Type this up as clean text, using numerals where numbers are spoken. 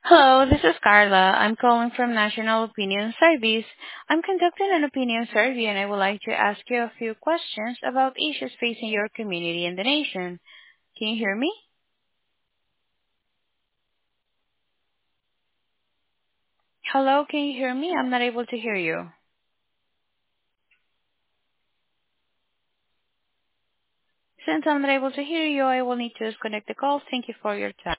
Hello, this is Carla. I'm calling from National Opinion Service. I'm conducting an opinion survey and I would like to ask you a few questions about issues facing your community and the nation. Can you hear me? Hello, can you hear me? I'm not able to hear you. Since I'm not able to hear you, I will need to disconnect the call. Thank you for your time.